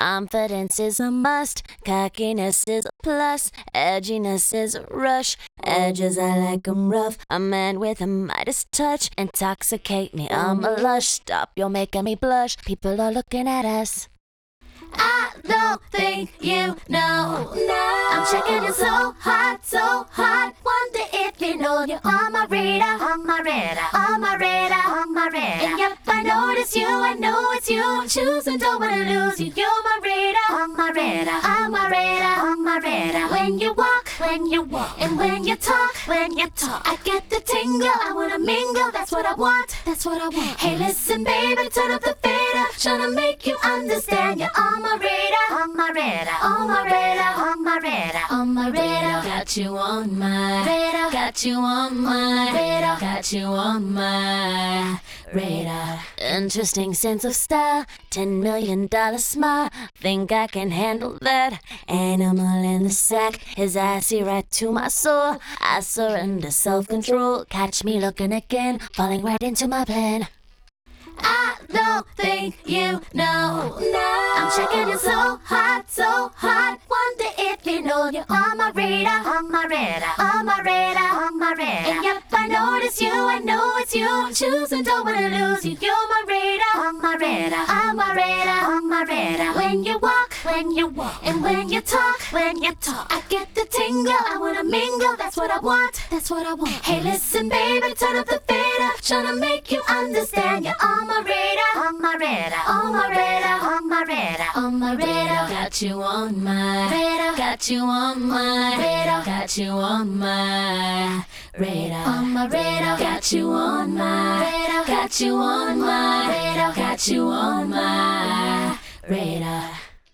Confidence is a must, cockiness is a plus, edginess is a rush. Edges, I like 'em rough, a man with a Midas touch. Intoxicate me, I'm a lush. Stop, you're making me blush. People are looking at us. I don't think you know. No. I'm checking you so hot, so hot. Wonder if you know you're on my radar, on my radar, on my radar, on my radar. And yep, I notice you, I know it's you. I'm choosing, don't wanna lose you. You're my radar, on my radar, on my radar, on my radar. When you walk, and when you talk, I get the tingle. I wanna mingle, that's what I want, that's what I want. Hey, listen, baby, turn up the fader. Tryna make you understand you're on my radar, on my radar, on my radar, on my radar, on my radar. Got you on my radar, got you on my radar, got you on my radar. Interesting sense of style, $10 million smile. Think I can handle that? Animal in the sack, his assy right to my soul. I surrender self-control. Catch me looking again, falling right into my plan. I don't think you know. No. I'm checking you so hot, so hot. Wonder if you know you're on my radar, on my radar, on my radar, on my radar. And yep, I notice you, I know it's you. I'm choosing, don't wanna lose you. You're my radar, on my radar, on my radar, on my radar. When you walk, and when you talk, I get the tingle. I wanna mingle, that's what I want, that's what I want. Hey, listen, baby, turn up the fader. Tryna make you understand you're on my radar, on my radar, on my radar, on my radar, on my radar. Got you on my radar, got you on my radar, got you on my radar, on my radar. Got you on my radar, got you on my radar, got you on my radar.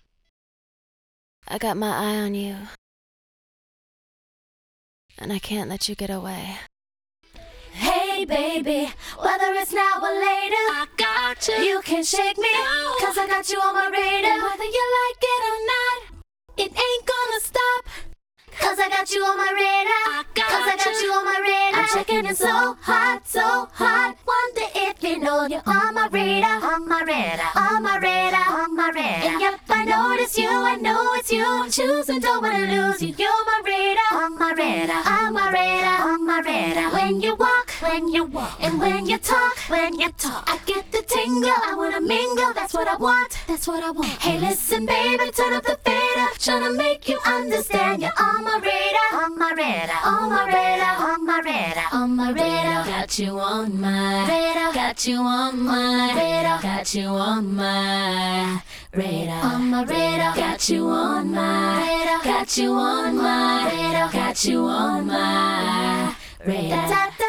I got my eye on you, and I can't let you get away. Hey baby, whether it's now or later, I got you. You can't shake me, cause I got you on my radar. And whether you like it or not, it ain't gonna stop, cause I got you on my radar, cause I got you on my radar. I'm checking it so hot, so hot. Wonder if you know you're on my radar, on my radar, on my radar, on my radar. And yep, I notice you, I know it's you. I'm choosing, don't wanna lose you. You're my radar, on my radar, on my radar, on my radar. When you walk, and when you talk, I get the tingle. I wanna mingle, that's what I want, that's what I want. Hey, listen, baby, turn up the fader. Tryna make you understand you're on my radar, on my radar, on my radar, on my radar, on my radar. Got you on my radar, got you on my radar, got you on my radar, on my radar. Got you on my radar, got you on my radar, got you on my radar.